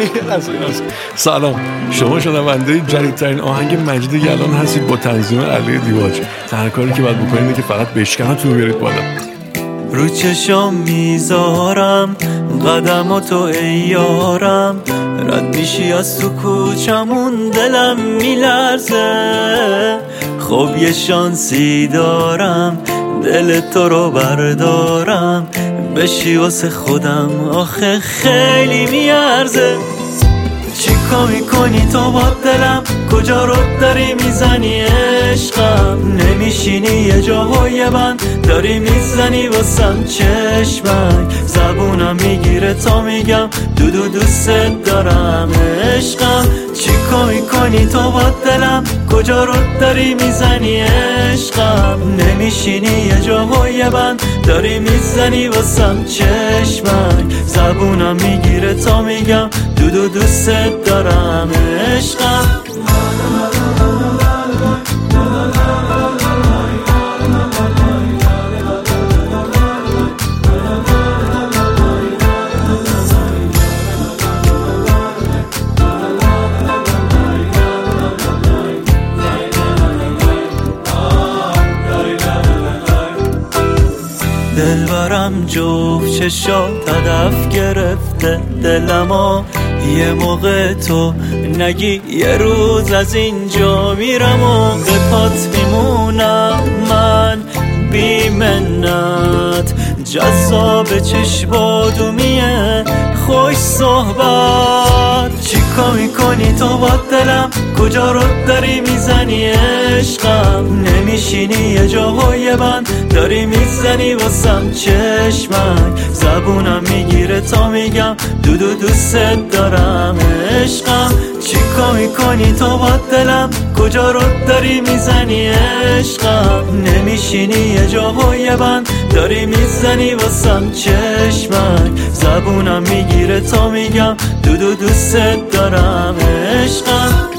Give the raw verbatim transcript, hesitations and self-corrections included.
سلام، شما شنونده جدیدترین آهنگ مجید یلان هستید با تنظیم علی دیواج. تنها کاری که باید بکنید اینه که فقط بشکنتون رو بیارید بالا. رو چشام میذارم قدماتو ای یارم، رد میشی از تو کوچمون دلم میلرزه. خب یه شانسی دارم دل تو رو بردارم، بشی واسه خودم آخه خیلی میارزه. چیکار میکنی تو با دلم، کجا رو داری میزنی عشقم، نمیشینی یه جاهای بند داری میزنی واسم چشمک، زبونم میگیره تا میگم دو دو دوست دارم عشقم. چیکار میکنی تو با دلم، کجا رو داری میزنی عشقم، نمیشینی یه جاهای بند داری میزنی واسم چشمک، زبونم میگیره تا میگم دو دو دوست دارم عشقم. دلبرم جفت چشات هدف گرفته دلمو، یه موقع تو نگی یه روز از اینجا میرم و به پات میمونم من بی منت. جذاب چشمادومیه خوش صحبت، چیکار میکنی تو با دلم، کجا رو داری میزنی عشقم، نمیشینی یه جاهای بند داری میزنی واسم چشمک، زبونم میگیره تا میگم دو دو دوست دارم عشقم. چیکار میکنی تو با دلم، کجا رو داری میزنی عشقم، نمیشینی یه جاهای بند داری میزنی واسم چشمک، زبونم میگیره تا میگم دو دو دوست دارم عشقم.